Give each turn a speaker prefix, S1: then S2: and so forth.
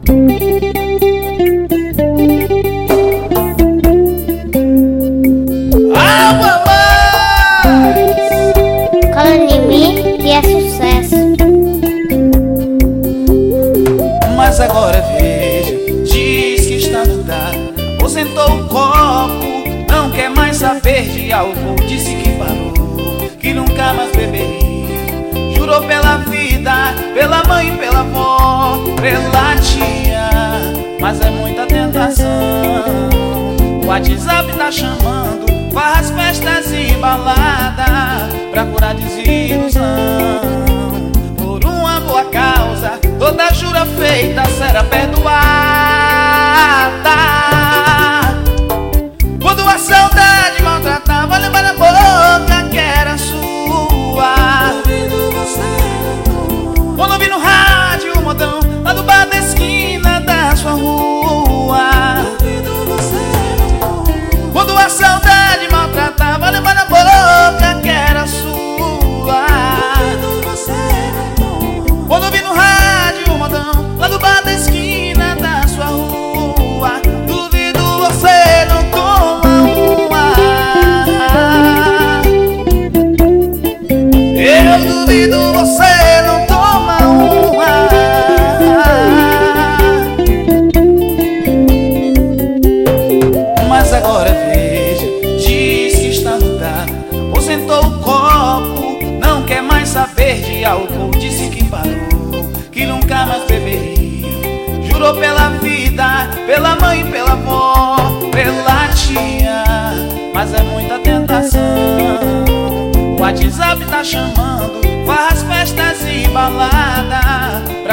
S1: Cola em mim que é sucesso.
S2: Mas agora veja, diz que está mudado, aposentou o copo, não quer mais saber de álcool. Disse que parou, que nunca mais beberia. Jurou pela vida, pela mãe, pela avó, pela tia, mas é muita tentação. O WhatsApp tá chamando, farras, festas e balada, pra curar desilusão. Por uma boa causa, toda jura feita será perdoada. Quando a saudade maltratava, lembra da boca que era sua. Quando ouvi no rádio o modão, lá do bar da esquina da sua rua. Quando a saudade maltratava, lembra da boca que era sua. Quando ouvi no rádio o modão, lá do bar da esquina da sua rua. Duvido você não toma uma. Eu duvido você não toma uma. Mas agora veja, diz que está mudado, aposentou o copo, não quer mais saber de álcool. Disse que parou, que nunca mais beberia. Jurou pela vida, pela mãe, pela avó, pela tia, mas é muita tentação. O WhatsApp tá chamando, farras, festas e balada,